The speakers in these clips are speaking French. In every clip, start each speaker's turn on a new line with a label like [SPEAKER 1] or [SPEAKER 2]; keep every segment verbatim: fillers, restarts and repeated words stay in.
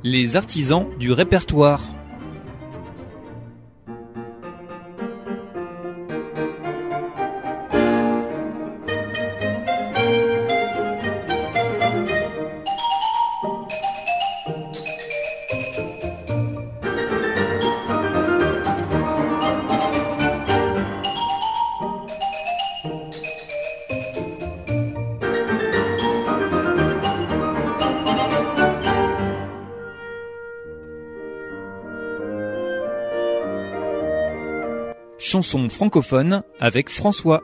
[SPEAKER 1] Les artisans du répertoire. Chanson francophone avec François.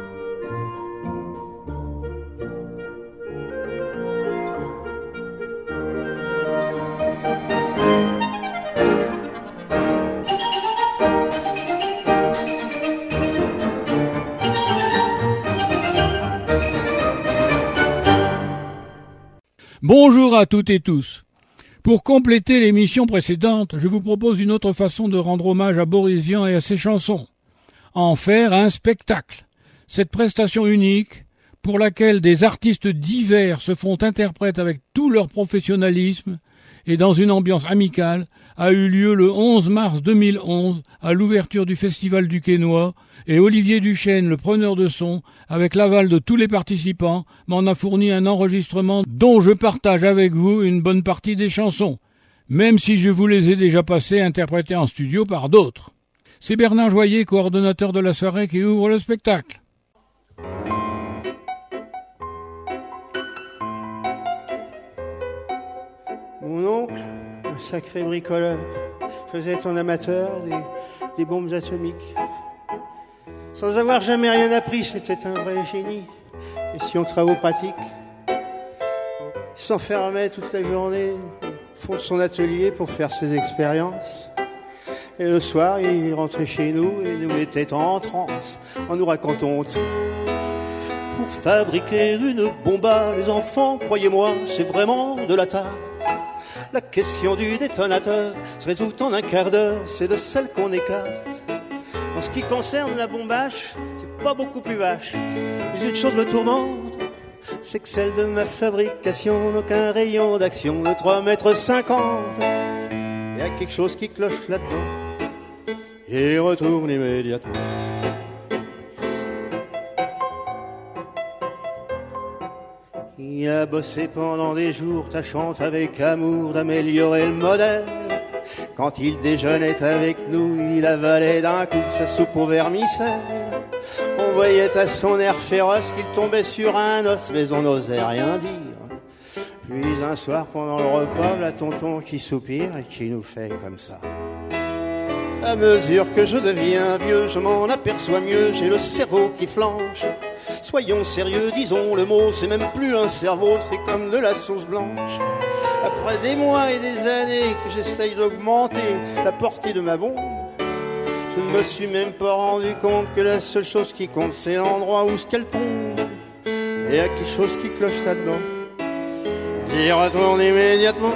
[SPEAKER 2] Bonjour à toutes et tous. Pour compléter l'émission précédente, je vous propose une autre façon de rendre hommage à Boris Vian et à ses chansons. En faire un spectacle. Cette prestation unique, pour laquelle des artistes divers se font interprètes avec tout leur professionnalisme et dans une ambiance amicale, a eu lieu le onze mars deux mille onze à l'ouverture du Festival du Quesnoy, et Olivier Duchesne, le preneur de son, avec l'aval de tous les participants, m'en a fourni un enregistrement dont je partage avec vous une bonne partie des chansons, même si je vous les ai déjà passées interprétées en studio par d'autres. C'est Bernard Joyer, coordonnateur de la soirée, qui ouvre le spectacle.
[SPEAKER 3] Mon oncle, un sacré bricoleur, faisait en amateur des, des bombes atomiques. Sans avoir jamais rien appris, c'était un vrai génie. Question de travaux pratiques. Il s'enfermait toute la journée au fond de son atelier pour faire ses expériences. Et le soir, il rentrait chez nous et nous mettait en transe en nous racontant tout. Pour fabriquer une bombe, les enfants, croyez-moi, c'est vraiment de la tarte. La question du détonateur se résout en un quart d'heure, c'est de celle qu'on écarte. En ce qui concerne la bombache, c'est pas beaucoup plus vache. Mais une chose me tourmente, c'est que celle de ma fabrication n'a qu'un rayon d'action de trois mètres cinquante. Il y a quelque chose qui cloche là-dedans. Et retourne immédiatement. Il a bossé pendant des jours, tâchant avec amour d'améliorer le modèle. Quand il déjeunait avec nous, il avalait d'un coup sa soupe au vermicelle. On voyait à son air féroce qu'il tombait sur un os, mais on n'osait rien dire. Puis un soir pendant le repas, la tonton qui soupire et qui nous fait comme ça. À mesure que je deviens vieux, je m'en aperçois mieux, j'ai le cerveau qui flanche. Soyons sérieux, disons le mot, c'est même plus un cerveau, c'est comme de la sauce blanche. Après des mois et des années que j'essaye d'augmenter la portée de ma bombe, je ne me suis même pas rendu compte que la seule chose qui compte, c'est l'endroit où ce qu'elle tombe. Et il y a quelque chose qui cloche là-dedans. J'y retourne immédiatement.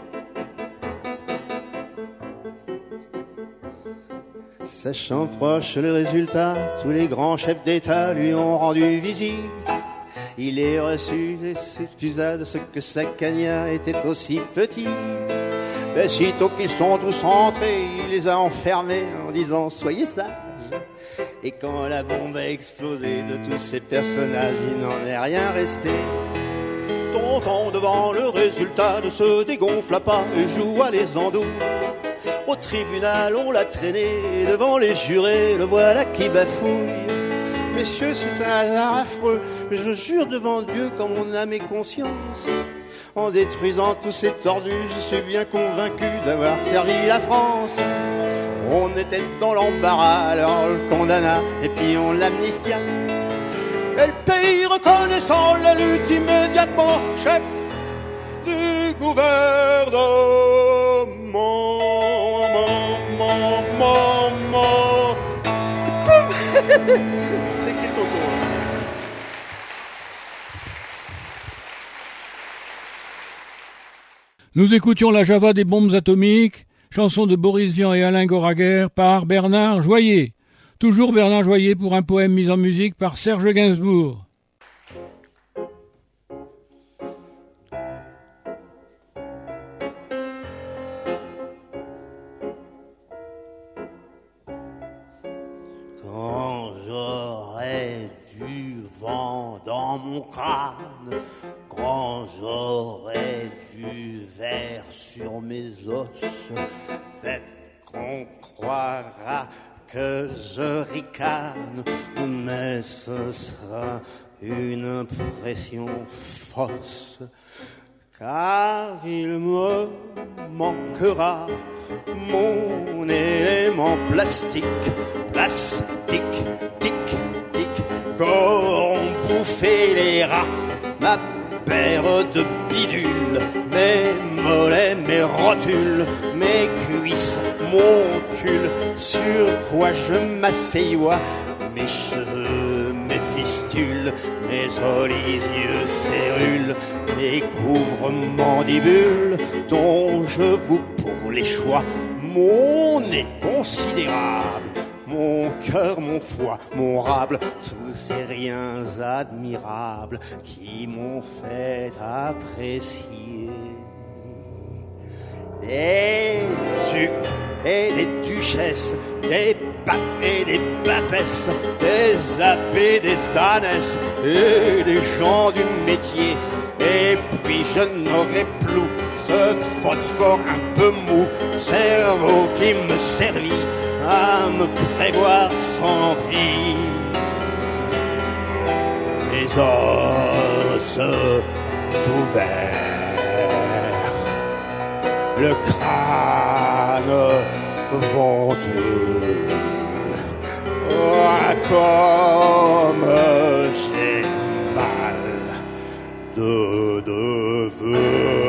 [SPEAKER 3] Sachant proche le résultat, tous les grands chefs d'État lui ont rendu visite. Il est reçu et s'excusa de ce que sa cagnard était aussi petite. Mais sitôt qu'ils sont tous rentrés, il les a enfermés en disant « Soyez sages ». Et quand la bombe a explosé, de tous ces personnages, il n'en est rien resté. Tonton devant le résultat ne se dégonfla pas et joua les andouilles. Au tribunal, on l'a traîné, devant les jurés, le voilà qui bafouille. Messieurs, c'est un hasard affreux, mais je jure devant Dieu, comme mon âme et conscience, en détruisant tous ces tordus, je suis bien convaincu d'avoir servi la France. On était dans l'embarras, alors on le condamna, et puis on l'amnistia. Et le pays reconnaissant la lutte immédiatement, chef du gouvernement. C'est qui ton tour?
[SPEAKER 2] Nous écoutions la Java des bombes atomiques, chanson de Boris Vian et Alain Goraguer par Bernard Joyer. Toujours Bernard Joyer pour un poème mis en musique par Serge Gainsbourg.
[SPEAKER 3] mon crâne. Quand j'aurai du verre sur mes os, peut-être qu'on croira que je ricane, mais ce sera une impression fausse, car il me manquera mon élément plastique, plastique, tic, tic, qu'auront bouffé les rats, ma paire de bidules, mes mollets, mes rotules, mes cuisses, mon cul, sur quoi je m'asseyois, mes cheveux, mes fistules, mes jolis yeux cérules, mes couvre-mandibules, dont je vous pour les choix, mon nez considérable, mon cœur, mon foie, mon rable, tous ces riens admirables qui m'ont fait apprécier des ducs et des duchesses, des papes et des papesses, des abbés, des ânesses et des gens du métier. Et puis je n'aurai plus ce phosphore un peu mou, cerveau qui me servit à me prévoir sans vie. Les os ouverts, le crâne venteux, oh, comme j'ai mal de devenir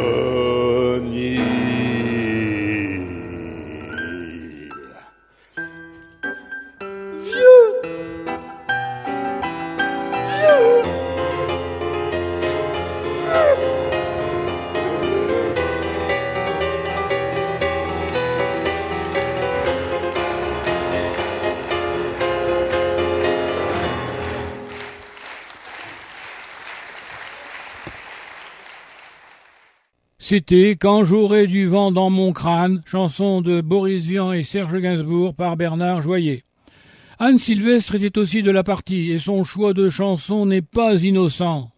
[SPEAKER 2] C'était « Quand j'aurai du vent dans mon crâne », chanson de Boris Vian et Serge Gainsbourg par Bernard Joyer. Anne Sylvestre était aussi de la partie et son choix de chanson n'est pas innocent.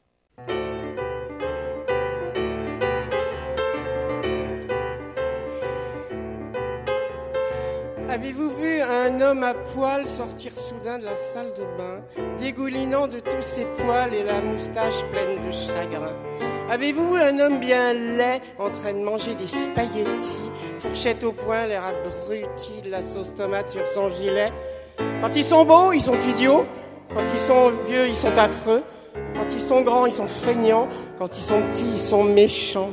[SPEAKER 4] Avez-vous vu un homme à poil sortir soudain de la salle de bain, dégoulinant de tous ses poils et la moustache pleine de chagrin? Avez-vous vu un homme bien laid en train de manger des spaghettis, fourchette au poing, l'air abruti de la sauce tomate sur son gilet? Quand ils sont beaux, ils sont idiots. Quand ils sont vieux, ils sont affreux. Quand ils sont grands, ils sont feignants. Quand ils sont petits, ils sont méchants.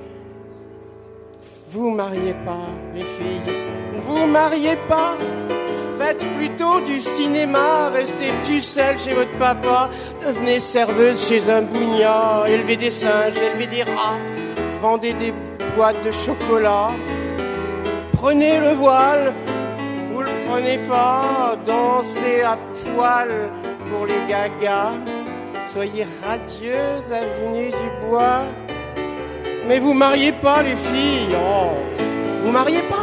[SPEAKER 4] Vous mariez pas, les filles. Vous mariez pas. Faites plutôt du cinéma, restez pucelle chez votre papa, devenez serveuse chez un bougnat, élevez des singes, élevez des rats, vendez des boîtes de chocolat. Prenez le voile, ou le prenez pas, dansez à poil pour les gagas, soyez radieuse avenue du Bois. Mais vous mariez pas les filles, oh, vous mariez pas.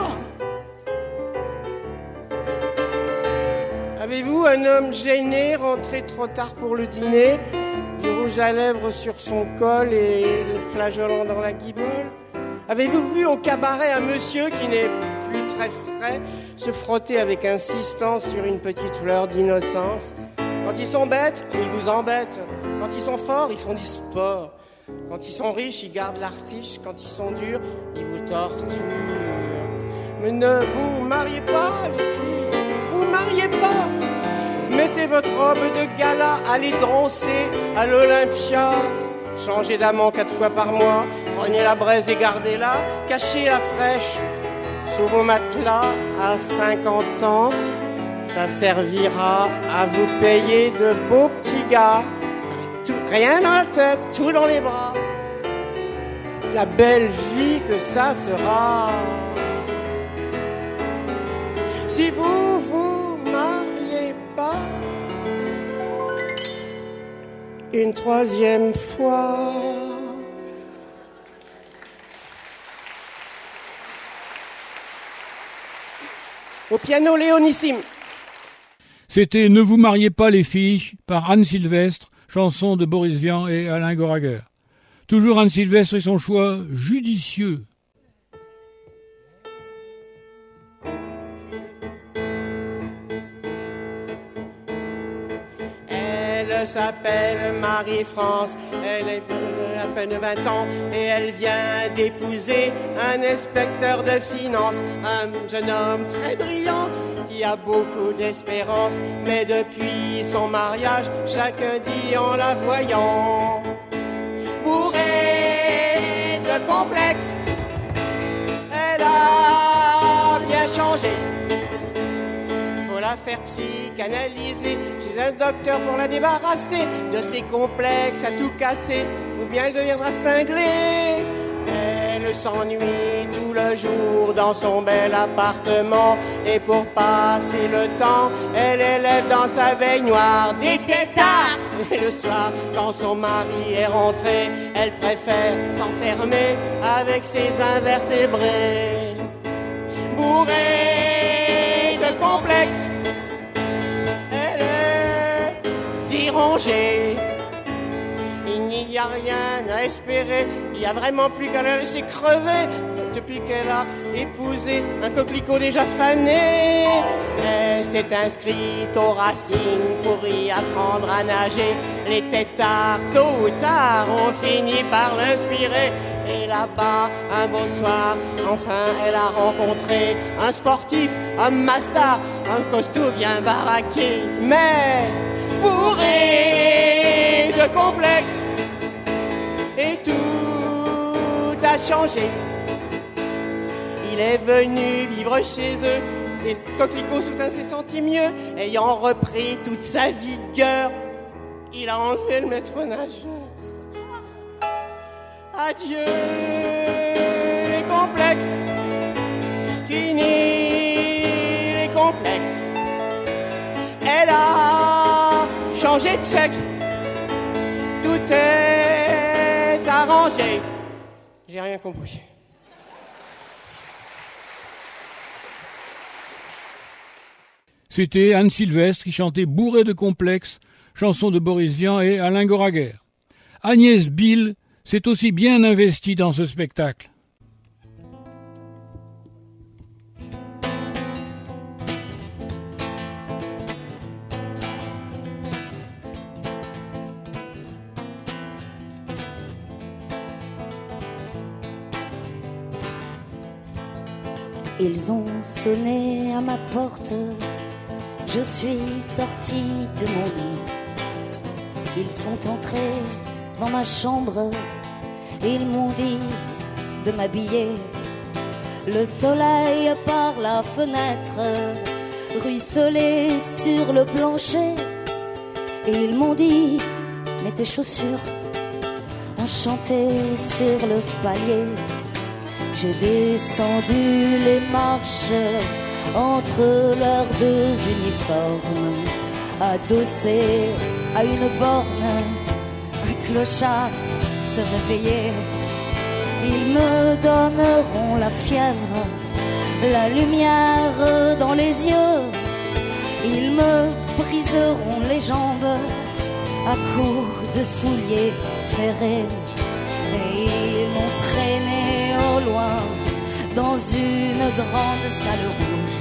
[SPEAKER 4] Avez-vous un homme gêné, rentré trop tard pour le dîner, du rouge à lèvres sur son col et le flageolant dans la guibole? Avez-vous vu au cabaret un monsieur qui n'est plus très frais se frotter avec insistance sur une petite fleur d'innocence? Quand ils sont bêtes, ils vous embêtent. Quand ils sont forts, ils font du sport. Quand ils sont riches, ils gardent l'artiche. Quand ils sont durs, ils vous torturent. Mais ne vous mariez pas, les filles. Vous mariez pas. Mettez votre robe de gala, allez danser à l'Olympia. Changez d'amant quatre fois par mois. Prenez la braise et gardez-la. Cachez la fraîche sous vos matelas. À cinquante ans, ça servira à vous payer de beaux petits gars. Tout, rien dans la tête, tout dans les bras. La belle vie que ça sera. Si vous vous mariez pas une troisième fois. Au piano Léonissime.
[SPEAKER 2] C'était « Ne vous mariez pas les filles » par Anne Sylvestre, chanson de Boris Vian et Alain Goraguer. Toujours Anne Sylvestre et son choix judicieux.
[SPEAKER 4] Elle s'appelle Marie-France, elle a à peine vingt ans et elle vient d'épouser un inspecteur de finances, un jeune homme très brillant qui a beaucoup d'espérance, mais depuis son mariage, chacun dit en la voyant bourrée de complexes, elle a bien changé. Faut la faire psychanalyser chez un docteur pour la débarrasser de ses complexes à tout casser, ou bien elle deviendra cinglée. Elle s'ennuie tout le jour dans son bel appartement, et pour passer le temps, elle élève dans sa baignoire des têtards. Et le soir, quand son mari est rentré, elle préfère s'enfermer avec ses invertébrés. Bourrée de complexes, elle est dérangée. Il n'y a rien à espérer, il n'y a vraiment plus qu'à la laisser crever. Depuis qu'elle a épousé un coquelicot déjà fané, elle s'est inscrite au Racing pour y apprendre à nager. Les têtards, tôt ou tard, ont fini par l'inspirer. Et là-bas, un beau soir, enfin elle a rencontré un sportif, un master, un costaud bien baraqué, mais bourré de complexes. Et tout a changé. Il est venu vivre chez eux, et le coquelicot soudain s'est senti mieux. Ayant repris toute sa vigueur, il a enlevé le maître nageur. Adieu les complexes, fini les complexes. Elle a changé de sexe, tout est arrangé. J'ai rien compris.
[SPEAKER 2] C'était Anne Sylvestre qui chantait Bourrée de complexes, chanson de Boris Vian et Alain Goraguer. Agnès Bill s'est aussi bien investie dans ce spectacle.
[SPEAKER 5] Ils ont sonné à ma porte, je suis sortie de mon lit. Ils sont entrés dans ma chambre, ils m'ont dit de m'habiller. Le soleil par la fenêtre ruisselait sur le plancher. Et ils m'ont dit, mets tes chaussures, on chantait sur le palier. J'ai descendu les marches entre leurs deux uniformes, adossés à une borne, un clochard se réveillait. Ils me donneront la fièvre, la lumière dans les yeux. Ils me briseront les jambes à coups de souliers ferrés. Et ils m'ont traîné au loin dans une grande salle rouge.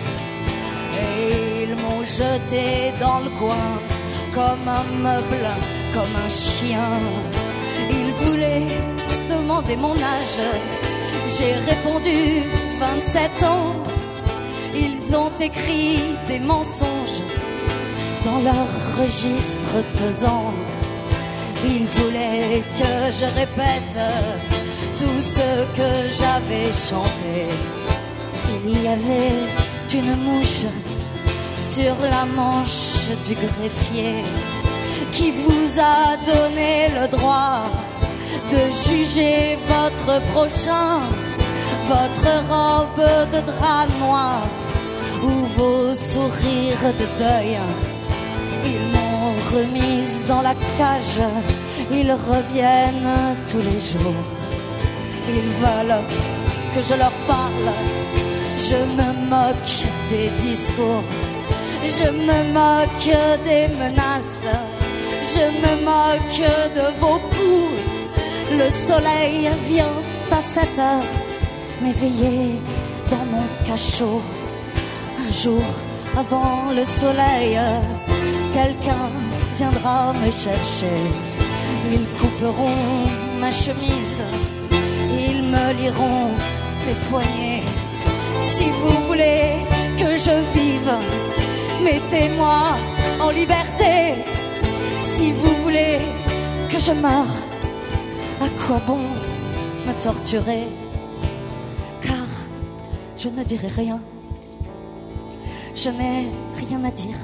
[SPEAKER 5] Et ils m'ont jeté dans le coin comme un meuble, comme un chien. Ils voulaient demander mon âge, j'ai répondu vingt-sept ans. Ils ont écrit des mensonges dans leur registre pesant. Ils voulaient que je répète tout ce que j'avais chanté. Il y avait une mouche sur la manche du greffier qui vous a donné le droit de juger votre prochain, votre robe de drap noir ou vos sourires de deuil. Ils m'ont remise dans la cage, ils reviennent tous les jours. Ils veulent que je leur parle, je me moque des discours, je me moque des menaces, je me moque de vos coups. Le soleil vient à sept heures m'éveiller dans mon cachot. Un jour avant le soleil, quelqu'un viendra me chercher. Ils couperont ma chemise, ils me lieront les poignets. Si vous voulez que je vive, mettez-moi en liberté. Si vous voulez que je meure, à quoi bon me torturer? Car je ne dirai rien, je n'ai rien à dire.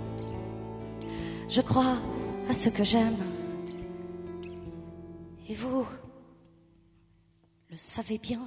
[SPEAKER 5] Je crois à ce que j'aime. Et vous le savez bien.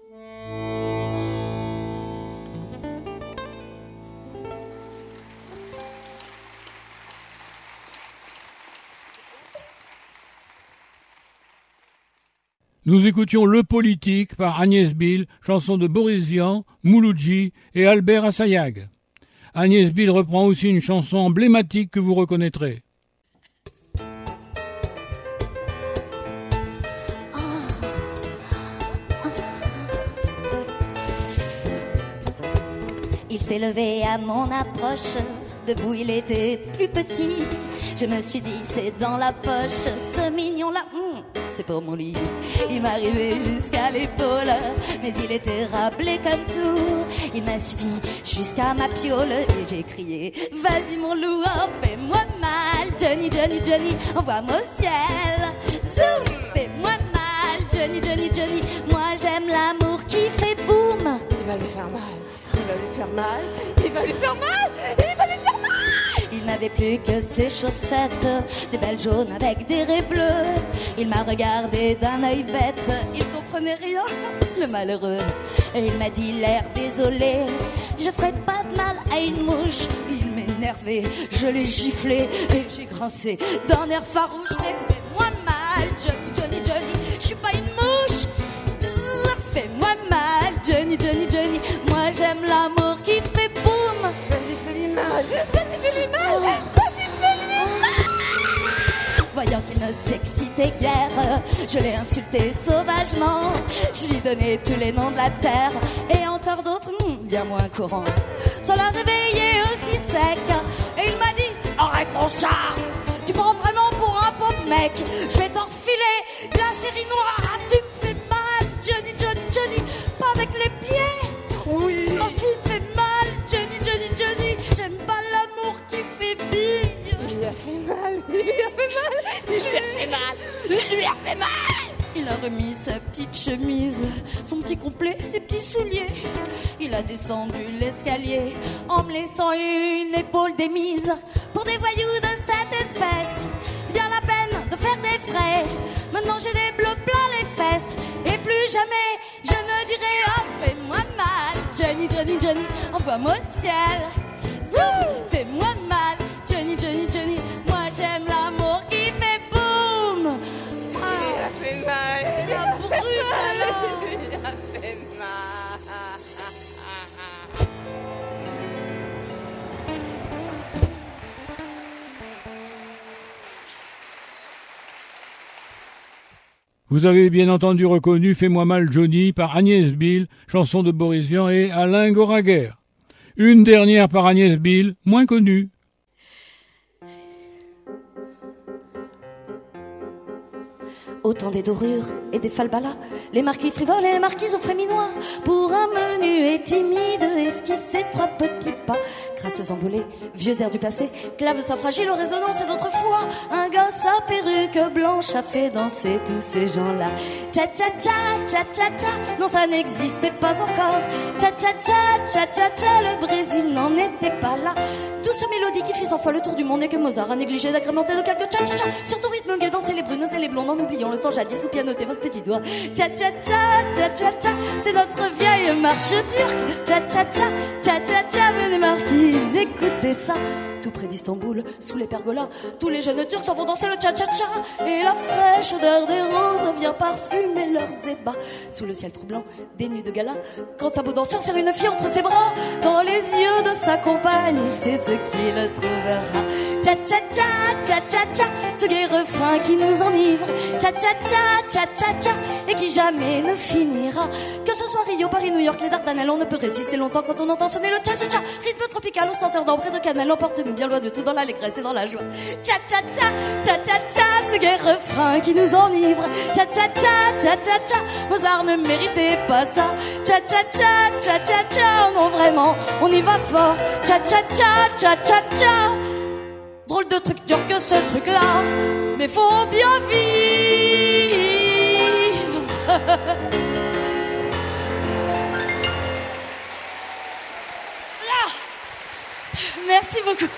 [SPEAKER 2] Nous écoutions Le Politique par Agnès Bill, chanson de Boris Vian, Mouloudji et Albert Assayag. Agnès Bill reprend aussi une chanson emblématique que vous reconnaîtrez.
[SPEAKER 5] Il s'est levé à mon approche, debout il était plus petit. Je me suis dit c'est dans la poche, ce mignon-là, hum, c'est pour mon lit. Il m'arrivait jusqu'à l'épaule, mais il était rappelé comme tout. Il m'a suivi jusqu'à ma piole et j'ai crié vas-y mon loup, oh, fais-moi mal. Johnny, Johnny, Johnny, envoie-moi au ciel. Zoom, fais-moi mal. Johnny, Johnny, Johnny, moi j'aime l'amour qui fait boum.
[SPEAKER 4] Il va lui faire mal. Il va lui faire mal, il va lui faire mal, il va lui faire mal.
[SPEAKER 5] Il n'avait plus que ses chaussettes, des belles jaunes avec des raies bleues. Il m'a regardé d'un œil bête, il comprenait rien, le malheureux. Et il m'a dit l'air désolé, je ferai pas de mal à une mouche. Il m'énervait, je l'ai giflé et j'ai grincé d'un air farouche. Mais fais-moi mal, Johnny, Johnny, Johnny, je suis pas une mouche. Fais-moi mal, Johnny, Johnny, Johnny, moi j'aime l'amour qui fait boum.
[SPEAKER 4] Vas-y, fais-lui mal, vas-y, fais-lui mal, vas-y, fais-lui mal.
[SPEAKER 5] Voyant qu'il ne s'excitait guère, je l'ai insulté sauvagement. Je lui donnais tous les noms de la terre et encore d'autres, hmm, bien moins courants. Ça l'a réveillé aussi sec et il m'a dit arrête ton char, tu prends vraiment pour un pauvre mec. Je vais t'en refiler de la série noire, tu me fais mal, Johnny, Johnny, Johnny, pas avec les pieds.
[SPEAKER 4] Oui.
[SPEAKER 5] Oh, tu me fais mal, Johnny, Johnny, Johnny, j'aime pas l'amour qui fait big.
[SPEAKER 4] Il lui a fait mal, il lui a fait mal, il lui a fait mal, il lui a fait mal.
[SPEAKER 5] Il a remis sa petite chemise, son petit complet, ses petits souliers. Il a descendu l'escalier en me laissant une épaule démise. Pour des voyous de cette espèce, c'est bien la peine de faire des frais. Maintenant j'ai des bleus plein les fesses et plus jamais je ne dirai oh fais-moi mal, Johnny, Johnny, Johnny, envoie-moi au ciel. Zoom, fais-moi mal, Johnny, Johnny, Johnny, moi j'aime l'amour qui fait boum.
[SPEAKER 4] Il a fait mal, il a
[SPEAKER 5] brut alors.
[SPEAKER 4] Il a fait mal.
[SPEAKER 2] Vous avez bien entendu reconnu Fais-moi mal Johnny par Agnès Bill, chanson de Boris Vian et Alain Goraguer. Une dernière par Agnès Bill, moins connue.
[SPEAKER 5] Autant des dorures et des falbalas, les marquis frivoles et les marquises au fréminois. Pour un menu et timide, esquisser trois petits pas. Grâces envolées, vieux airs du passé, clavecin fragile aux résonances d'autrefois. Un gosse à perruque blanche a fait danser tous ces gens-là. Tcha-tcha-tcha, tcha-tcha-tcha, non ça n'existait pas encore. Tcha-tcha-tcha, tcha-tcha-tcha, le Brésil n'en était pas là. Douce mélodie qui fit cent fois le tour du monde et que Mozart a négligé d'agrémenter de quelques tcha-tcha-tcha. Sur ton rythme gai danser les brunes et les blondes en oubliant le temps jadis où pianoter votre petit doigt. Tcha-tcha-tcha, tcha-tcha-tcha, c'est notre vieille marche turque. Tcha-tcha-tcha, tcha-tcha-tcha, venez marquise, écoutez ça. Tout près d'Istanbul, sous les pergolas, tous les jeunes turcs s'en vont danser le tcha-tcha-tcha. Et la fraîche odeur des roses vient parfumer leurs ébats. Sous le ciel troublant, des nuits de gala, quand un beau danseur serre une fille entre ses bras. Dans les yeux de sa compagne, il sait ce qu'il trouvera. Tcha-tcha-tcha, tcha-tcha-tcha, ce gai refrain qui nous enivre. Tcha tcha tcha, tcha tcha tcha, et qui jamais ne finira. Que ce soit Rio, Paris, New York, les Dardanelles, on ne peut résister longtemps quand on entend sonner le tcha tcha tcha. Rythme tropical aux senteurs d'ambre et de cannelle, emporte-nous bien loin de tout dans l'allégresse et dans la joie. Tcha tcha tcha, tcha tcha tcha, ce gai refrain qui nous enivre. Tcha tcha tcha, tcha tcha tcha, Mozart ne méritait pas ça. Tcha tcha tcha, tcha tcha tcha, non vraiment, on y va fort. Tcha tcha tcha, tcha tcha tcha. Drôle de truc dur que ce truc-là, mais faut bien vivre. Là. Merci beaucoup.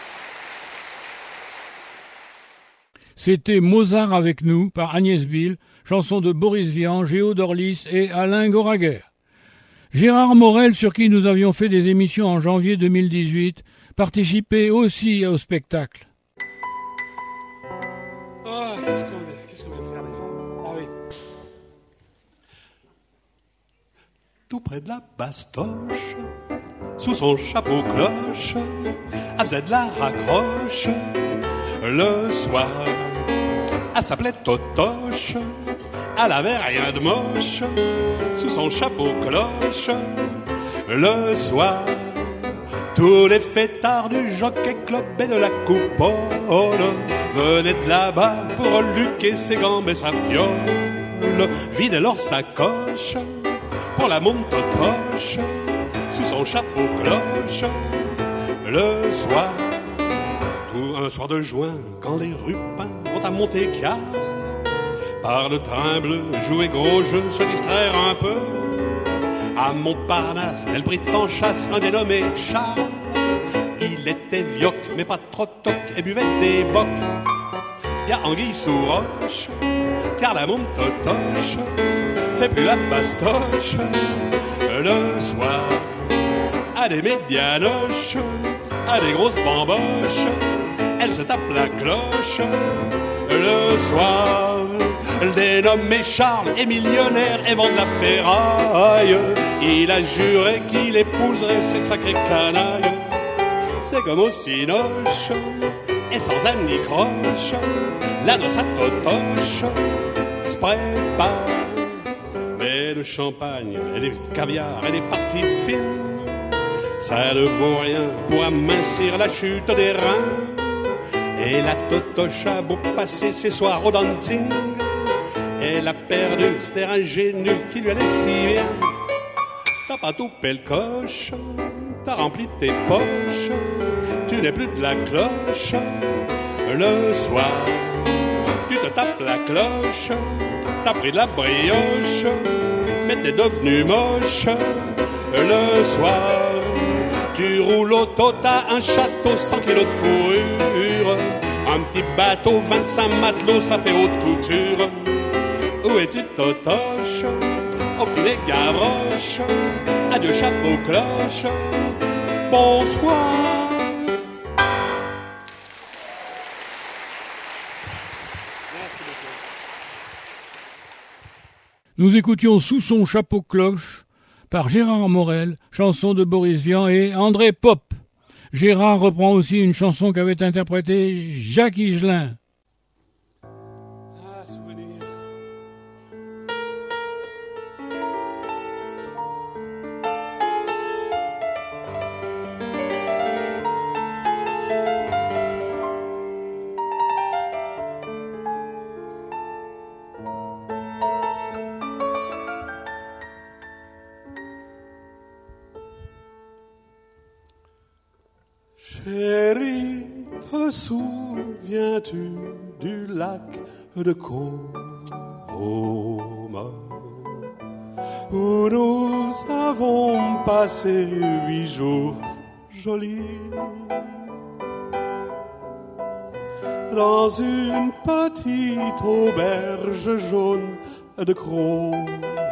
[SPEAKER 2] C'était Mozart avec nous par Agnès Bill, chanson de Boris Vian, Géo Dorlis et Alain Goraguer. Gérard Morel, sur qui nous avions fait des émissions en janvier deux mille dix-huit, participait aussi au spectacle.
[SPEAKER 6] Oh, qu'est-ce qu'on va, qu'est-ce qu'on va faire déjà ? Ah oui. Tout près de la bastoche, sous son chapeau cloche, elle faisait de la raccroche le soir. Elle s'appelait Totoche, elle avait rien de moche, sous son chapeau cloche le soir. Tous les fêtards du Jockey Club et de la Coupole venaient de là-bas pour luquer ses gambes et sa fiole, vidaient leur sacoche pour la môme Totoche, sous son chapeau cloche le soir. Tout un soir de juin, quand les rupins vont à Montécard, par le train bleu, jouer gros jeu, se distraire un peu. À Montparnasse, elle prit en chasse un dénommé Charles. Il était vioque, mais pas trop toc, et buvait des bocs. Y'a Anguille sous roche, car la môme Totoche fait plus la bastoche le soir. À des médianoches, à des grosses bamboches, elle se tape la cloche le soir. Le dénommé Charles est millionnaire et vend de la ferraille. Il a juré qu'il épouserait cette sacrée canaille. C'est comme au cinoche et sans âme ni croche, la noce à Totoche se prépare. Mais le champagne et les caviars et les parties fines, ça ne vaut rien pour amincir la chute des reins. Et la Totoche a beau passer ses soirs au dancing, elle a perdu cet air ingénu qui lui allait si bien. T'as pas tout le coche, t'as rempli tes poches, tu n'es plus de la cloche le soir. Tu te tapes la cloche, t'as pris de la brioche, mais t'es devenu moche le soir. Tu roules au taux, t'as un château, cent kilos de fourrure, un petit bateau, vingt-cinq matelots, ça fait haute couture. Où es-tu Totoche, au petit nez Gavroche, adieu chapeau cloche, bonsoir.
[SPEAKER 2] Nous écoutions Sous son chapeau cloche par Gérard Morel, chanson de Boris Vian et André Pop. Gérard reprend aussi une chanson qu'avait interprétée Jacques Higelin.
[SPEAKER 6] Ah, souvenir. Chérie, te souviens-tu du lac de Côme, où nous avons passé huit jours jolis, dans une petite auberge jaune de Chrome,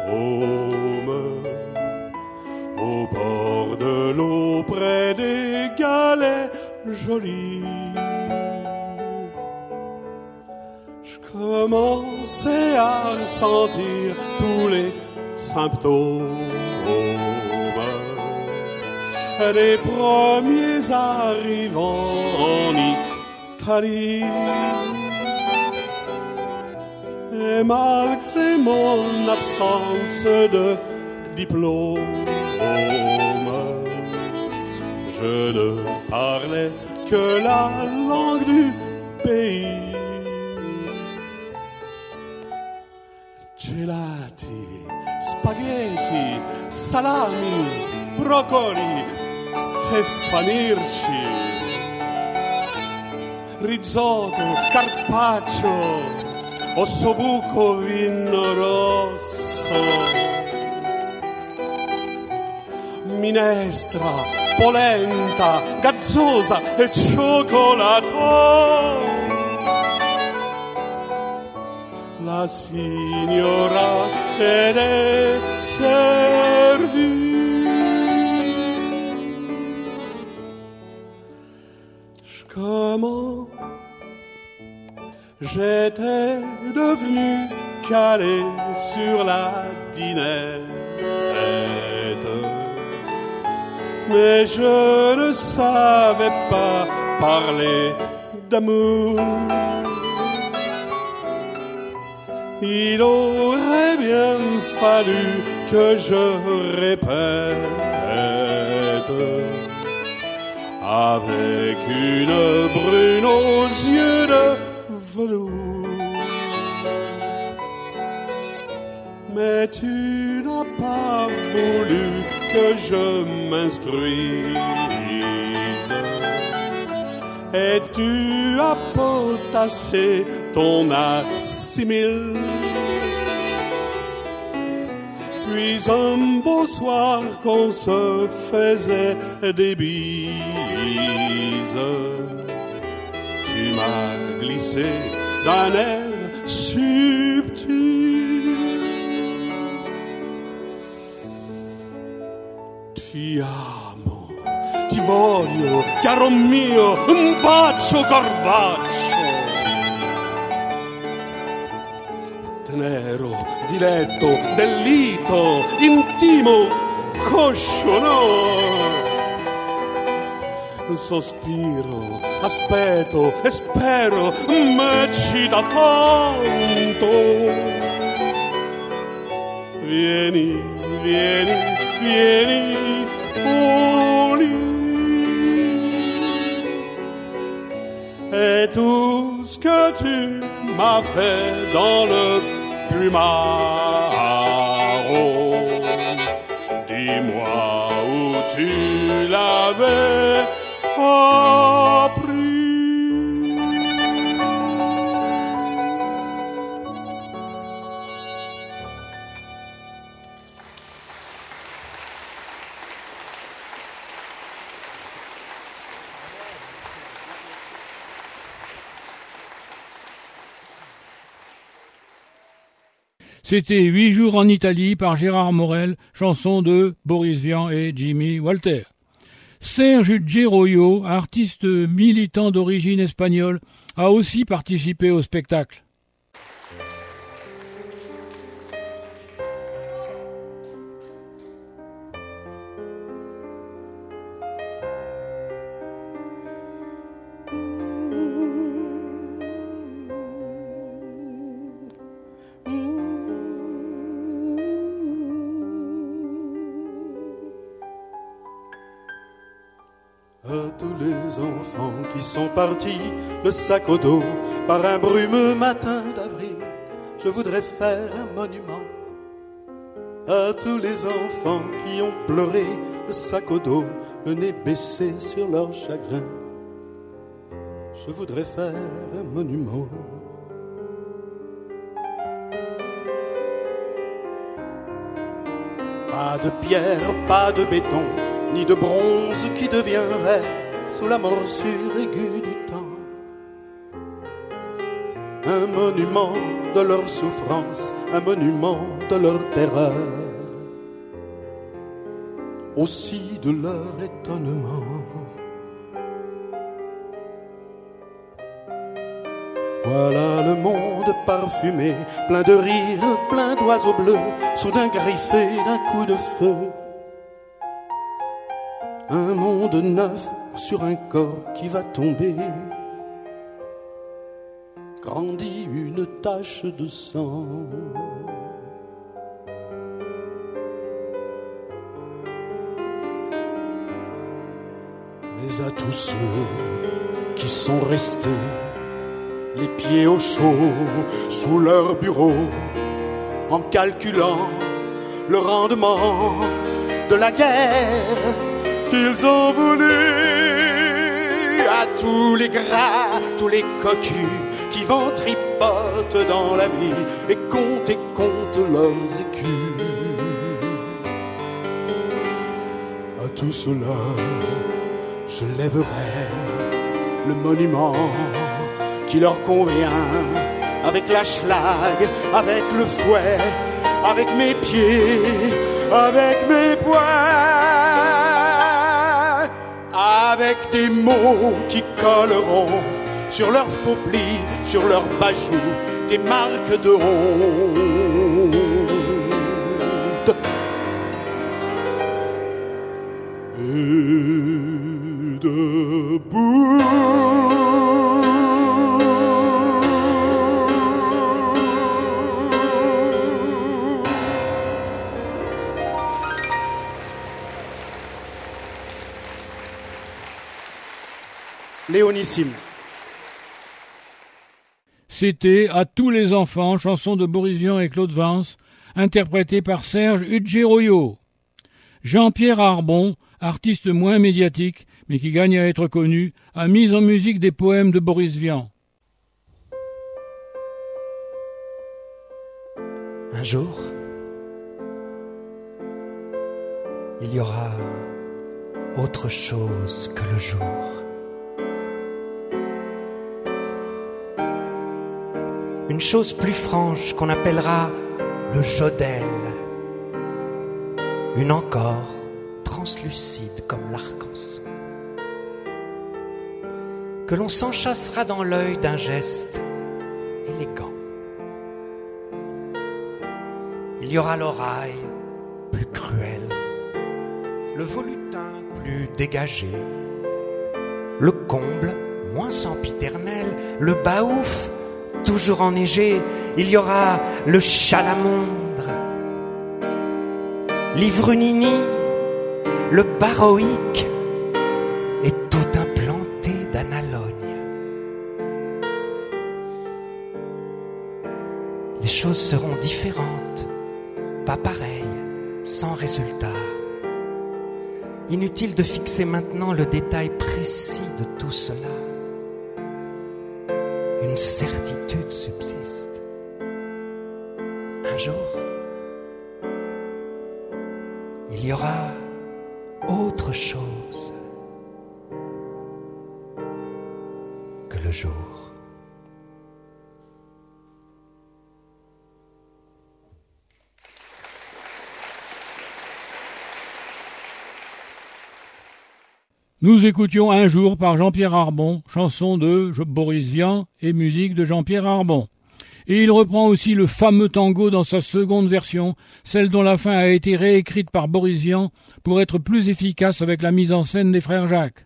[SPEAKER 6] au bord de l'eau, près des galets jolis. Je commençais à ressentir tous les symptômes des premiers arrivants en Italie. Et malgré mon absence de diplôme, je ne parlais que la langue du pays. Gelati, spaghetti, salami, broccoli, stefanirci, risotto, carpaccio, ossobuco, vino rosso, minestra, polenta, gazzosa e cioccolato. La signora ed è servita. Comment j'étais devenu calé sur la dinette, mais je ne savais pas parler d'amour. Il aurait bien fallu que je répète avec une brune aux yeux de velours. Mais tu n'as pas voulu que je m'instruise et tu as potassé ton assimile. Puis un beau soir qu'on se faisait des bises, tu m'as glissé d'un air subtil. Ti amo, ti voglio, caro mio, un bacio corbaccio. Tenero, diletto, delito, intimo, cosciono. Sospiro, aspetto e spero, me ci dà tanto. Vieni, vieni, vieni, Oli. Et tout ce que tu m'as fait dans le plumaro, dis-moi où tu l'avais appris.
[SPEAKER 2] C'était Huit jours en Italie par Gérard Morel, chanson de Boris Vian et Jimmy Walter. Serge Geroyo, artiste militant d'origine espagnole, a aussi participé au spectacle.
[SPEAKER 6] À tous les enfants qui sont partis, le sac au dos, par un brumeux matin d'avril, je voudrais faire un monument. À tous les enfants qui ont pleuré, le sac au dos, le nez baissé sur leur chagrin, je voudrais faire un monument. Pas de pierre, pas de béton, ni de bronze qui devient vert sous la morsure aiguë du temps. Un monument de leur souffrance, un monument de leur terreur, aussi de leur étonnement. Voilà le monde parfumé, plein de rires, plein d'oiseaux bleus, soudain griffé d'un coup de feu. Un monde neuf sur un corps qui va tomber. grandit une tache de sang. Mais à tous ceux qui sont restés les pieds au chaud sous leur bureau, en calculant le rendement de la guerre qu'ils ont voulu, à tous les gras, tous les cocus qui vont tripotent dans la vie et comptent et comptent leurs écus. À tout cela, je lèverai le monument qui leur convient, avec la schlag, avec le fouet, avec mes pieds, avec mes poings, avec des mots qui colleront sur leurs faux plis, sur leurs bajoux, des marques de honte. Et debout, Léonissime.
[SPEAKER 2] C'était À tous les enfants, chanson de Boris Vian et Claude Vance, interprétée par Serge Udgeroyo. Jean-Pierre Arbon, artiste moins médiatique, mais qui gagne à être connu, a mis en musique des poèmes de Boris Vian.
[SPEAKER 7] Un jour, il y aura autre chose que le jour. Une chose plus franche qu'on appellera le jodel. Une encore translucide comme l'arc-en-ciel, que l'on s'enchâssera dans l'œil d'un geste élégant. Il y aura l'oreille plus cruelle, le volutin plus dégagé, le comble moins sempiternel, le baouf toujours enneigé. Il y aura le chalamondre, l'ivrunini, le baroïque et tout implanté d'analogne. Les choses seront différentes, pas pareilles, sans résultat. Inutile de fixer maintenant le détail précis de tout cela. Une certitude subsiste. Un jour, il y aura autre chose que le jour.
[SPEAKER 2] Nous écoutions Un jour par Jean-Pierre Arbon, chanson de Boris Vian et musique de Jean-Pierre Arbon. Et il reprend aussi le fameux tango dans sa seconde version, celle dont la fin a été réécrite par Boris Vian pour être plus efficace avec la mise en scène des frères Jacques.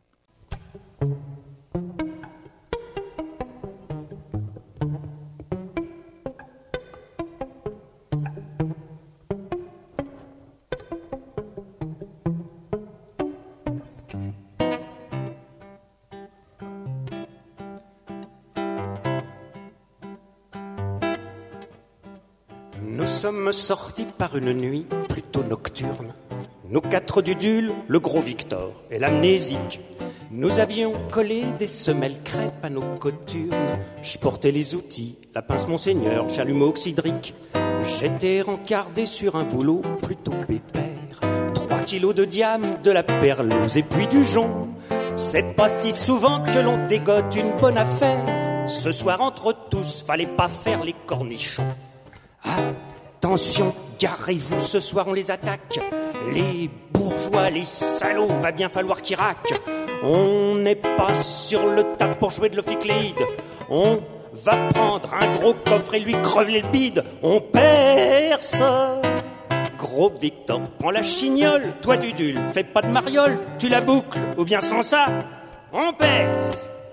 [SPEAKER 8] Nous sommes sortis par une nuit plutôt nocturne. Nous quatre dudules, le gros Victor et l'amnésique. Nous avions collé des semelles crêpes à nos coturnes. Je portais les outils, la pince Monseigneur, chalumeau oxydrique. J'étais rencardé sur un boulot plutôt pépère. Trois kilos de diam, de la perlouse et puis du jonc. C'est pas si souvent que l'on dégote une bonne affaire. Ce soir entre tous, fallait pas faire les cornichons. Attention, garez-vous, ce soir on les attaque. Les bourgeois, les salauds, va bien falloir qu'ils raquent. On n'est pas sur le tas pour jouer de l'ophicléide. On va prendre un gros coffre et lui crever le bide. On perce. Gros Victor, prends la chignole. Toi Dudule, fais pas de mariole. Tu la boucles, ou bien sans ça, on perce.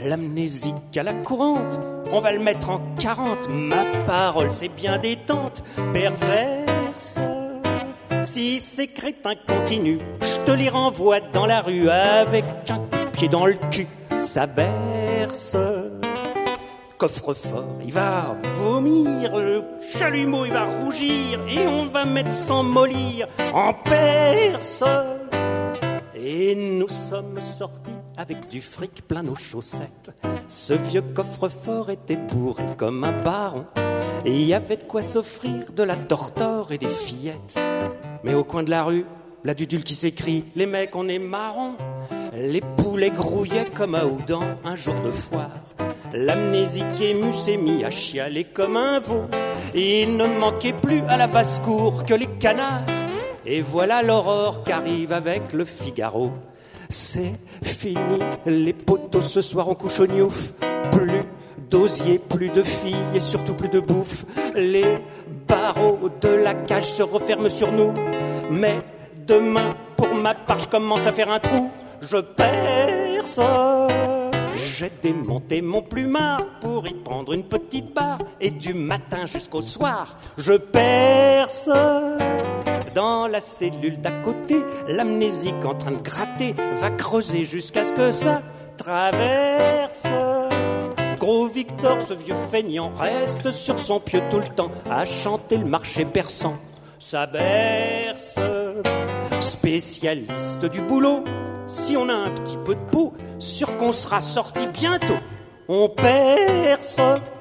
[SPEAKER 8] l'amnésique à la courante, on va le mettre en quarante. Ma parole, c'est bien détente, perverse. Si ces crétins continuent, je te les renvoie dans la rue avec un coup de pied dans le cul, ça berce. Coffre-fort, il va vomir, le chalumeau, il va rougir, et on va mettre sans mollir en Perse. Et nous sommes sortis avec du fric plein nos chaussettes. Ce vieux coffre-fort était bourré comme un baron, et il y avait de quoi s'offrir de la tortore et des fillettes. Mais au coin de la rue, la dudule qui s'écrie, les mecs on est marrons. Les poulets grouillaient comme à Oudan un jour de foire. L'amnésique ému s'est mis à chialer comme un veau, et il ne manquait plus à la basse-cour que les canards. Et voilà l'aurore qu'arrive avec le Figaro. C'est fini les poteaux, ce soir on couche au gnouf. Plus d'osier, plus de filles et surtout plus de bouffe. Les barreaux de la cage se referment sur nous. Mais demain, pour ma part, je commence à faire un trou. Je perce. J'ai démonté mon plumard pour y prendre une petite barre. Et du matin jusqu'au soir, je perce. Dans la cellule d'à côté, l'amnésique en train de gratter va creuser jusqu'à ce que ça traverse. Gros Victor, ce vieux feignant, reste sur son pieu tout le temps à chanter le marché persan. Ça berce. Spécialiste du boulot, si on a un petit peu de peau, sûr qu'on sera sorti bientôt. On perce.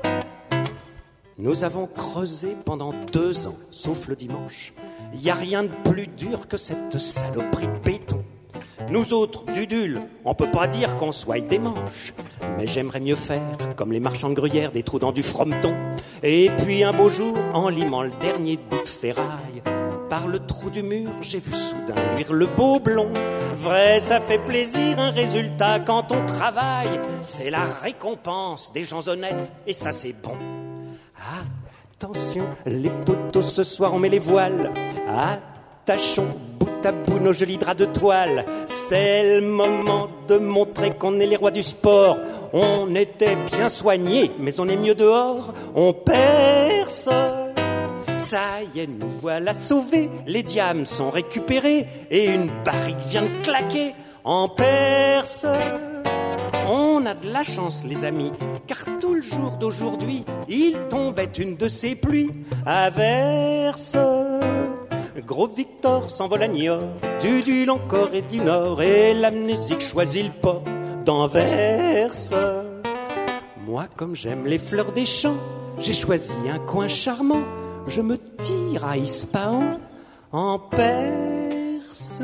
[SPEAKER 8] Nous avons creusé pendant deux ans, sauf le dimanche. Y a rien de plus dur que cette saloperie de béton. Nous autres, dudules, on peut pas dire qu'on soit des manches, mais j'aimerais mieux faire comme les marchands de gruyère, des trous dans du frometon. Et puis un beau jour, en limant le dernier bout de ferraille, par le trou du mur, j'ai vu soudain luire le beau blond. Vrai, ça fait plaisir, un résultat quand on travaille. C'est la récompense des gens honnêtes, et ça c'est bon. Ah, attention, les poteaux, ce soir on met les voiles. Attachons bout à bout nos jolis draps de toile. C'est le moment de montrer qu'on est les rois du sport. On était bien soignés, mais on est mieux dehors. On perce. Ça y est, nous voilà sauvés. Les diams sont récupérés et une barrique vient de claquer en Perse. On a de la chance, les amis, car tout le jour d'aujourd'hui, il tombait une de ces pluies averses. Gros Victor s'envole à Niort, Dudule encore et du Nord, et l'amnésique choisit le port d'Anvers. Moi, comme j'aime les fleurs des champs, j'ai choisi un coin charmant. Je me tire à Ispahan, en Perse,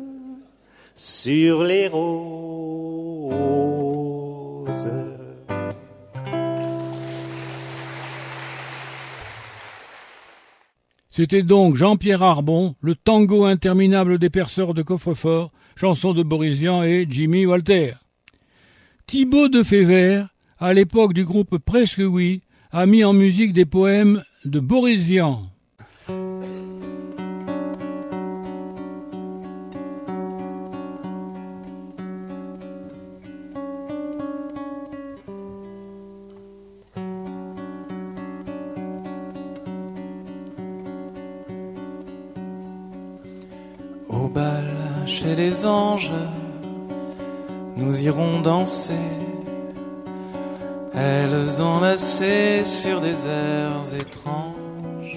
[SPEAKER 8] sur les roses.
[SPEAKER 2] C'était donc Jean-Pierre Arbon, le tango interminable des perceurs de coffre-fort, chanson de Boris Vian et Jimmy Walter. Thibaut de Févert, à l'époque du groupe Presque Oui, a mis en musique des poèmes de Boris Vian.
[SPEAKER 9] Au bal chez les anges, nous irons danser, elles enlacées sur des airs étranges.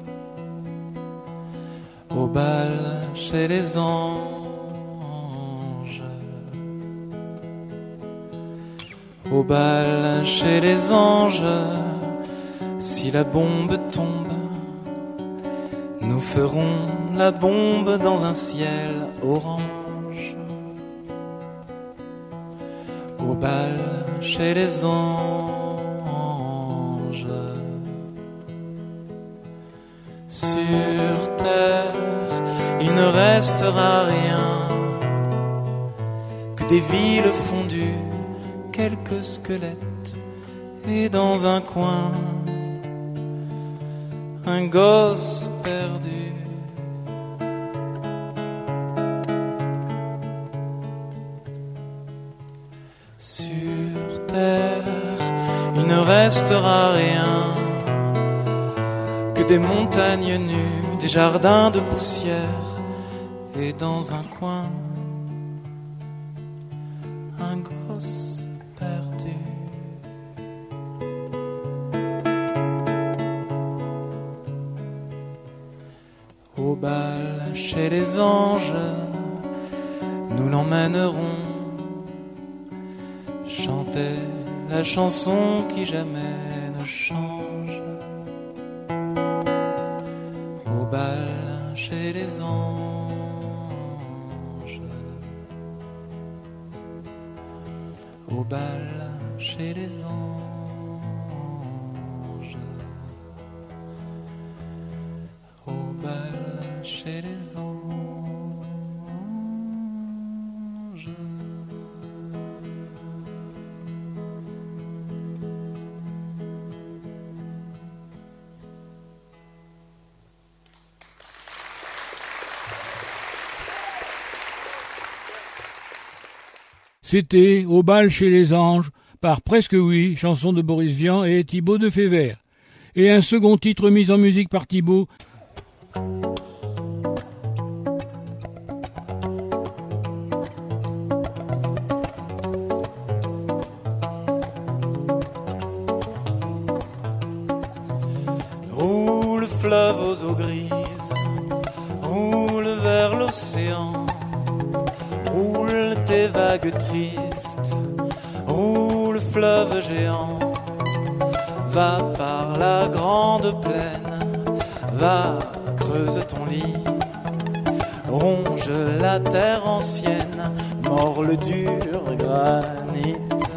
[SPEAKER 9] Au bal chez les anges, au bal chez les anges, si la bombe tombe, nous ferons la bombe dans un ciel orange. Au bal chez les anges. Sur terre, il ne restera rien que des villes fondues, quelques squelettes, et dans un coin, un gosse perdu. Sur restera rien que des montagnes nues, des jardins de poussière, et dans un coin, un gosse perdu. Au bal chez les anges, nous l'emmènerons chanter la chanson qui jamais ne change. Au bal chez les anges, au bal chez les anges, au bal chez les anges.
[SPEAKER 2] C'était Au bal chez les anges, par Presque oui, chanson de Boris Vian et Thibaut de Févert. Et un second titre mis en musique par Thibaut.
[SPEAKER 9] Roule fleuve aux eaux grises, roule vers l'océan, roule tes vagues tristes, roule fleuve géant, va par la grande plaine, va creuse ton lit, ronge la terre ancienne, mord le dur granit.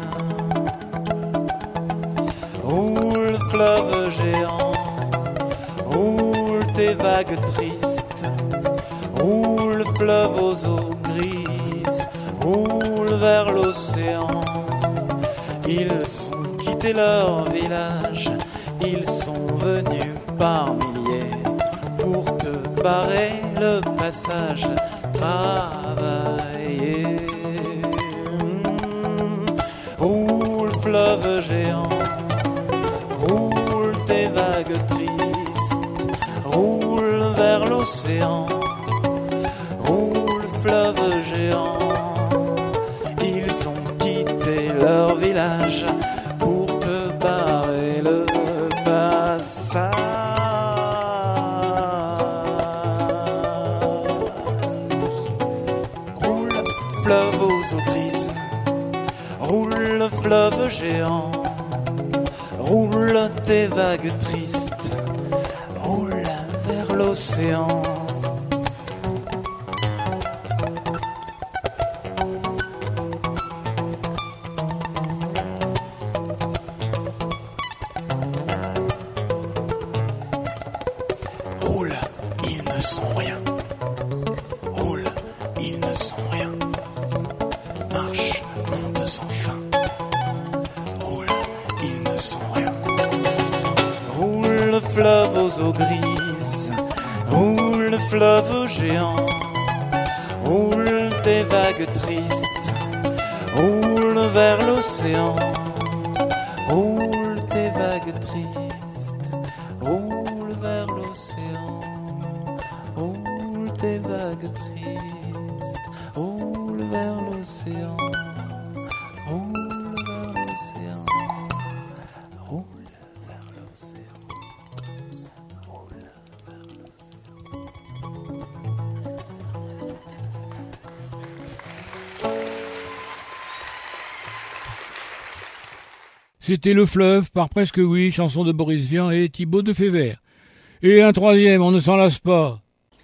[SPEAKER 9] Roule fleuve géant, roule tes vagues tristes, roule fleuve aux eaux grises, roule vers l'océan. Ils sont quittés leur village, ils sont venus par milliers pour te barrer le passage, travailler. Roule fleuve géant, roule tes vagues tristes, roule vers l'océan, roule fleuve géant. Ils ont quitté leur village pour te barrer le passage. Roule fleuve aux eaux grises, roule fleuve géant, roule tes vagues tristes, roule vers l'océan. Roule, ils ne sont rien. Roule, ils ne sont rien. Marche, monte sans fin. Roule, ils ne sont rien. Roule fleuve aux eaux grises, roule fleuve géant, roule tes vagues tristes, roule vers l'océan, roule tes vagues tristes, roule vers l'océan, roule tes vagues tristes, roule vers l'océan, roule vers l'océan, roule vers l'océan, roule vers l'océan.
[SPEAKER 2] C'était Le fleuve par Presque oui, chanson de Boris Vian et Thibaut de Févert. Et un troisième, on ne s'en lasse pas.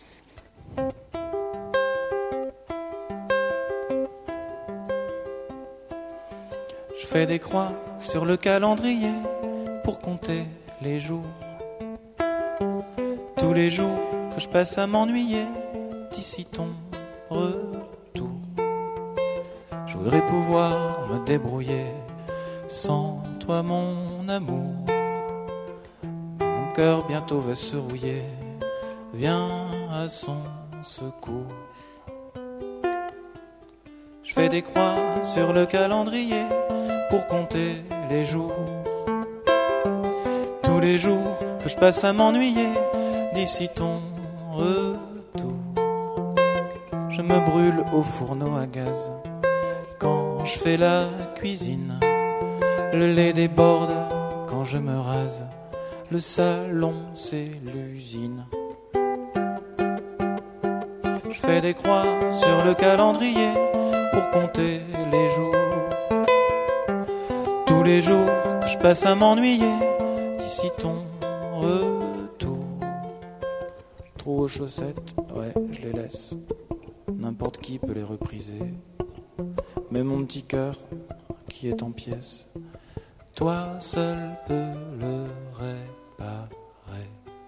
[SPEAKER 9] Je fais des croix sur le calendrier pour compter les jours. Tous les jours que je passe à m'ennuyer d'ici ton retour. Je voudrais pouvoir me débrouiller sans toi mon amour. Mais mon cœur bientôt va se rouiller. Viens à son secours. Je fais des croix sur le calendrier pour compter les jours. tous les jours que je passe à m'ennuyer d'ici ton retour. Je me brûle au fourneau à gaz quand je fais la cuisine. Le lait déborde quand je me rase. Le salon, c'est l'usine. Je fais des croix sur le calendrier pour compter les jours. Tous les jours que je passe à m'ennuyer d'ici ton retour. Trous aux chaussettes, ouais, je les laisse. N'importe qui peut les repriser. Mais mon petit cœur qui est en pièces, toi seul peux le réparer.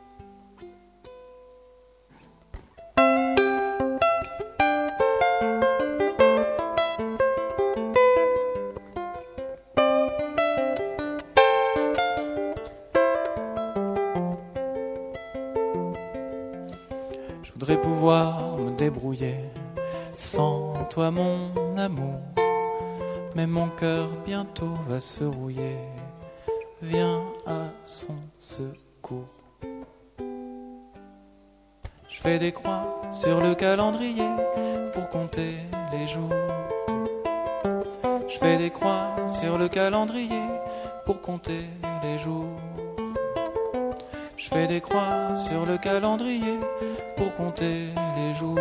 [SPEAKER 9] Je voudrais pouvoir me débrouiller sans toi mon amour, mais mon cœur bientôt va se rouiller. Viens à son secours. Je fais des croix sur le calendrier pour compter les jours. Je fais des croix sur le calendrier pour compter les jours. Je fais des croix sur le calendrier pour compter les jours.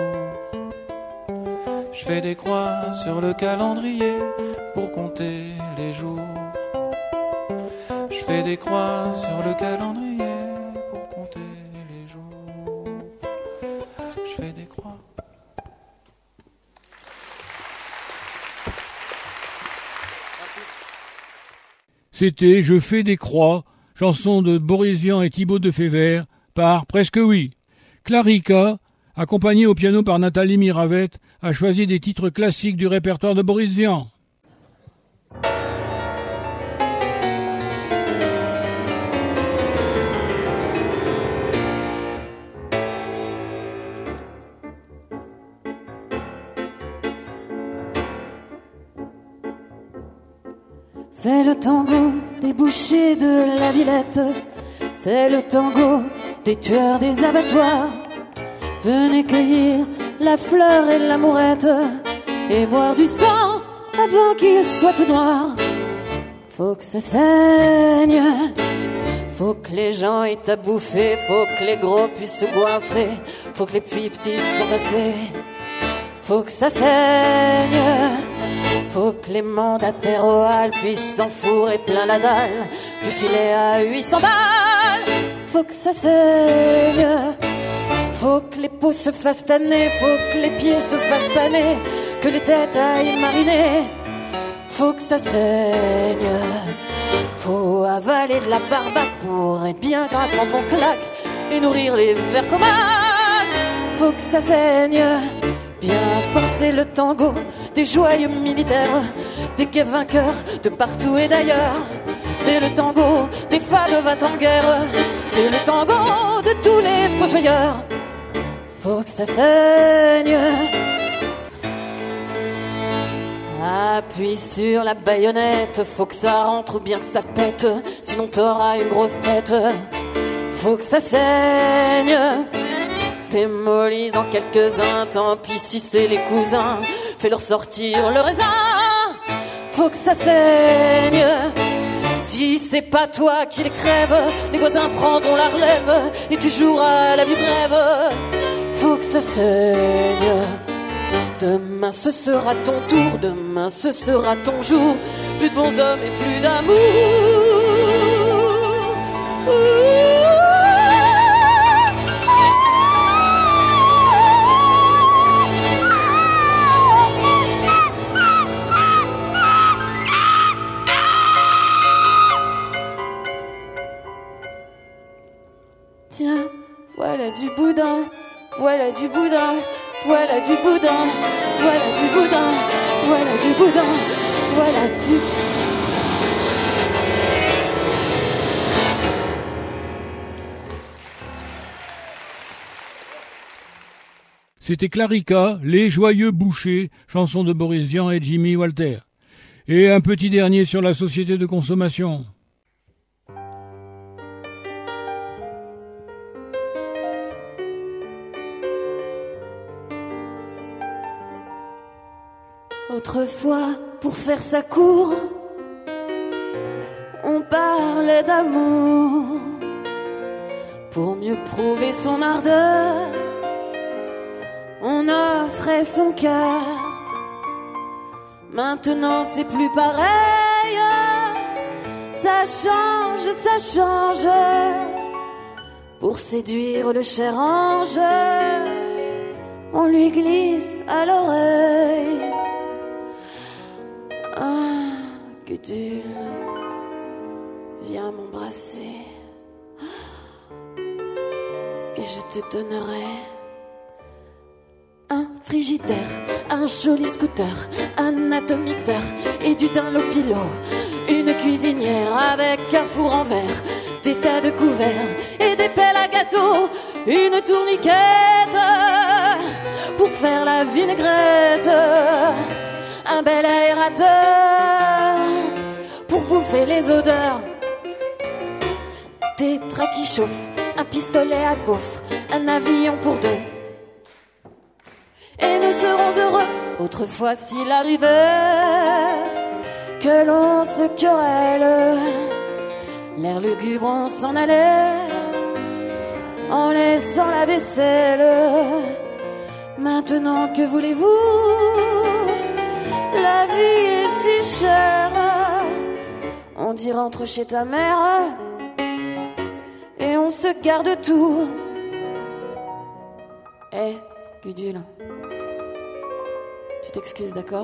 [SPEAKER 9] Je fais des croix sur le calendrier pour compter les jours. Je fais des croix sur le calendrier pour compter les jours. Je fais des croix.
[SPEAKER 2] C'était Je fais des croix, chanson de Boris Vian et Thibaut de Févert, par Presque Oui. Clarica, accompagnée au piano par Nathalie Miravette, a choisi des titres classiques du répertoire de Boris Vian.
[SPEAKER 5] C'est le tango des bouchers de la Villette, c'est le tango des tueurs des abattoirs. Venez cueillir la fleur et l'amourette et boire du sang avant qu'il soit tout noir. Faut que ça saigne, faut que les gens aient à bouffer, faut que les gros puissent se goinfrer, faut que les plus petits s'entasser. Faut que ça saigne, faut que les mandataires au hall puissent s'enfourrer plein la dalle, du filet à huit cents balles. Faut que ça saigne, faut que les peaux se fassent tanner, faut que les pieds se fassent paner, que les têtes aillent mariner. Faut que ça saigne, faut avaler de la barbaque pour être bien gras quand on claque et nourrir les vers communs. Faut que ça saigne, bien forcer le tango des joyeux militaires, des gays vainqueurs de partout et d'ailleurs. C'est le tango des fades vingt en guerre, c'est le tango de tous les fossoyeurs. Faut que ça saigne. Appuie sur la baïonnette, faut que ça rentre ou bien que ça pète, sinon t'auras une grosse tête. Faut que ça saigne. Démolis en quelques-uns, tant pis si c'est les cousins, fais-leur sortir le raisin. Faut que ça saigne. Si c'est pas toi qui les crève, les voisins prendront la relève et tu joueras la vie brève. Faut que ça saigne. Demain ce sera ton tour, demain ce sera ton jour. Plus de bons hommes et plus d'amour. Tiens, voilà du boudin, voilà du boudin, voilà du boudin, voilà du boudin, voilà du boudin, voilà du...
[SPEAKER 2] C'était Clarica, Les Joyeux Bouchers, chanson de Boris Vian et Jimmy Walter. Et un petit dernier sur la société de consommation.
[SPEAKER 10] Autrefois, pour faire sa cour, on parlait d'amour. Pour mieux prouver son ardeur, on offrait son cœur. Maintenant c'est plus pareil. Ça change, ça change. Pour séduire le cher ange, on lui glisse à l'oreille un gudule. Viens m'embrasser et je te donnerai un frigidaire, un joli scooter, un atomixeur et du Dunlopilo. Une cuisinière avec un four en verre, des tas de couverts et des pelles à gâteau. Une tourniquette pour faire la vinaigrette, un bel aérateur pour bouffer les odeurs, des draps qui chauffent, un pistolet à gaufres, un avion pour deux. Et nous serons heureux. Autrefois s'il arrivait que l'on se querelle, l'air lugubre on s'en allait en laissant la vaisselle. Maintenant que voulez-vous, la vie est si chère. On dit rentre chez ta mère et on se garde tout. Eh, hey, Gudule, tu t'excuses, d'accord?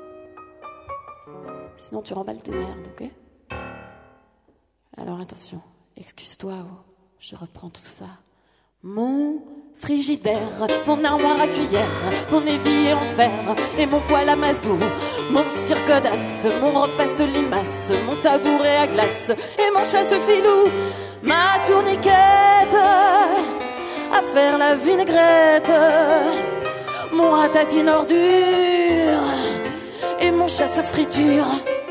[SPEAKER 10] Sinon tu remballes tes merdes, ok? Alors attention, excuse-toi ou je reprends tout ça. Mon frigidaire, mon armoire à cuillère, mon évier en fer et mon poêle à mazou, mon cirque-d'as, mon repasse limace, mon tabouret à glace et mon chasse-filou, ma tourniquette à faire la vinaigrette, mon ratatine ordure et mon chasse-friture.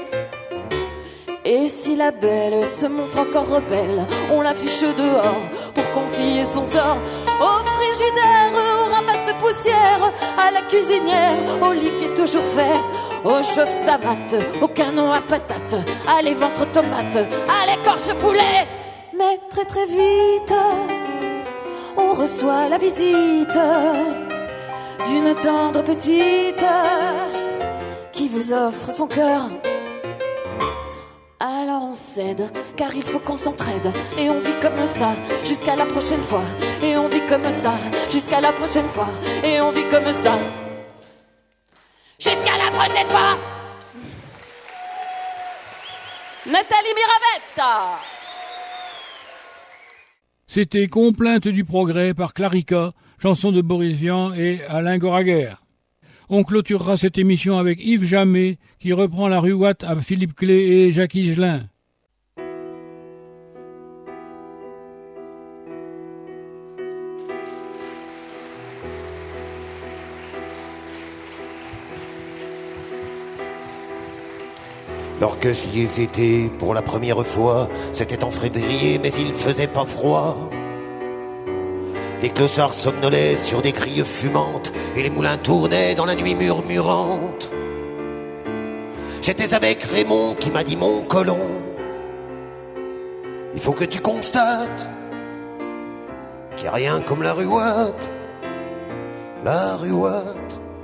[SPEAKER 10] Et si la belle se montre encore rebelle, on l'affiche dehors pour confier son sort au frigidaire, au ramasse-poussière, à la cuisinière, au lit qui est toujours fait, au chauffe-savate, au canon à patates, à les ventres tomates, à l'écorche poulet. Mais très très vite, on reçoit la visite d'une tendre petite qui vous offre son cœur. Alors on cède, car il faut qu'on s'entraide. Et on vit comme ça, jusqu'à la prochaine fois. Et on vit comme ça, jusqu'à la prochaine fois. Et on vit comme ça, jusqu'à la prochaine fois. Nathalie Miravette.
[SPEAKER 2] C'était Complainte du progrès par Clarica, chanson de Boris Vian et Alain Goraguer. On clôturera cette émission avec Yves Jammet, qui reprend la rue Watt à Philippe Clé et Jacques Higelin.
[SPEAKER 11] Lorsque j'y ai été pour la première fois, c'était en février, mais il faisait pas froid. Les clochards somnolaient sur des grilles fumantes et les moulins tournaient dans la nuit murmurante. J'étais avec Raymond qui m'a dit: mon colon, il faut que tu constates qu'il n'y a rien comme la rue Watt, la rue Watt.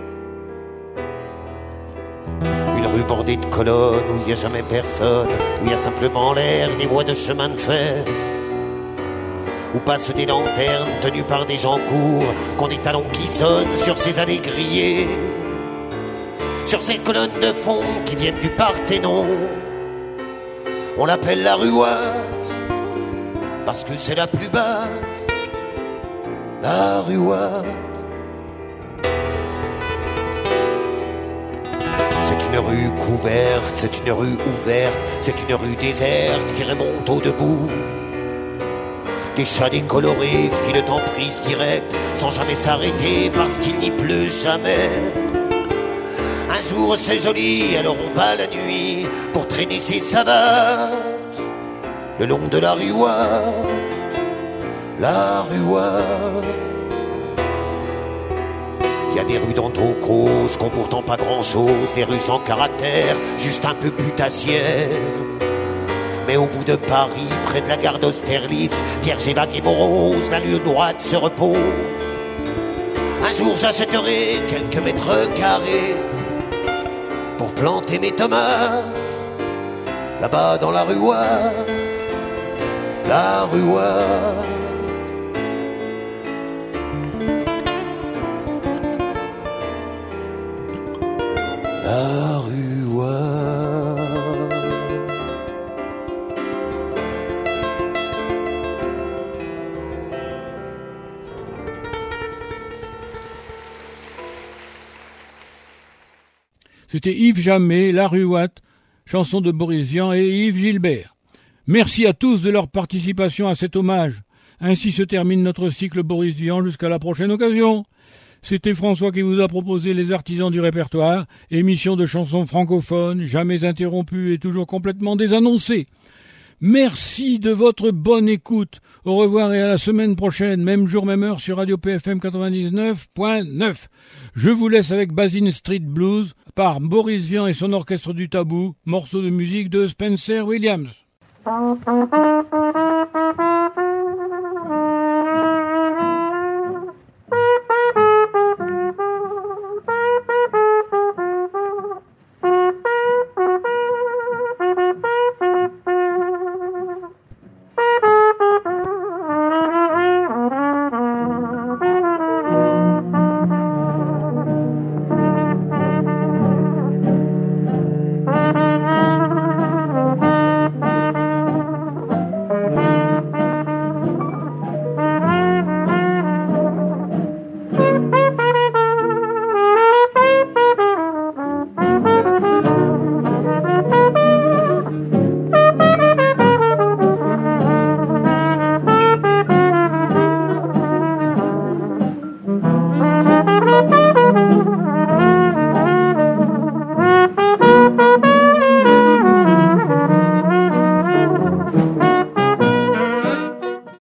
[SPEAKER 11] Une rue bordée de colonnes où il n'y a jamais personne, où il y a simplement l'air des voies de chemin de fer, où passent des lanternes tenues par des gens courts, qu'ont des talons qui sonnent sur ces allées grillées, sur ces colonnes de fond qui viennent du Parthénon. On l'appelle la rue Watt parce que c'est la plus basse, la rue Watt. C'est une rue couverte, c'est une rue ouverte, c'est une rue déserte qui remonte au debout. Des chats décolorés filent en prise directe, sans jamais s'arrêter parce qu'il n'y pleut jamais. Un jour c'est joli, alors on va la nuit pour traîner ses savates le long de la rue Watt, la rue Watt. Y a des rues dans ton cause qu'ont pourtant pas grand-chose, des rues sans caractère, juste un peu putassières. Mais au bout de Paris, près de la gare d'Austerlitz, vierge et vague et morose, la lune droite se repose. Un jour j'achèterai quelques mètres carrés pour planter mes tomates là-bas dans la rue Watt, la rue Watt. La rue Watt.
[SPEAKER 2] C'était Yves Jammet, La rue Watt, chanson de Boris Vian et Yves Gilbert. Merci à tous de leur participation à cet hommage. Ainsi se termine notre cycle Boris Vian jusqu'à la prochaine occasion. C'était François qui vous a proposé Les Artisans du Répertoire, émission de chansons francophones, jamais interrompue et toujours complètement désannoncée. Merci de votre bonne écoute. Au revoir et à la semaine prochaine, même jour, même heure sur Radio P F M quatre-vingt-dix-neuf point neuf. Je vous laisse avec Basin Street Blues par Boris Vian et son orchestre du Tabou, morceau de musique de Spencer Williams.